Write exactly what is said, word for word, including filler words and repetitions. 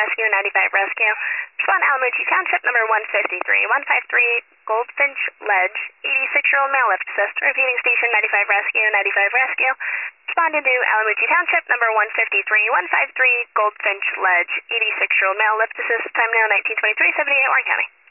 Rescue, ninety-five Rescue. Respond Alamucci Township, number one fifty-three, one fifty-three Goldfinch Ledge, eighty-six-year-old male lift assist. Repeating station, ninety-five Rescue, ninety-five Rescue. Responding to Alamucci Township, number one fifty-three, one fifty-three Goldfinch Ledge, eighty-six-year-old male lift assist. Time now nineteen twenty-three, seventy-eight Warren County.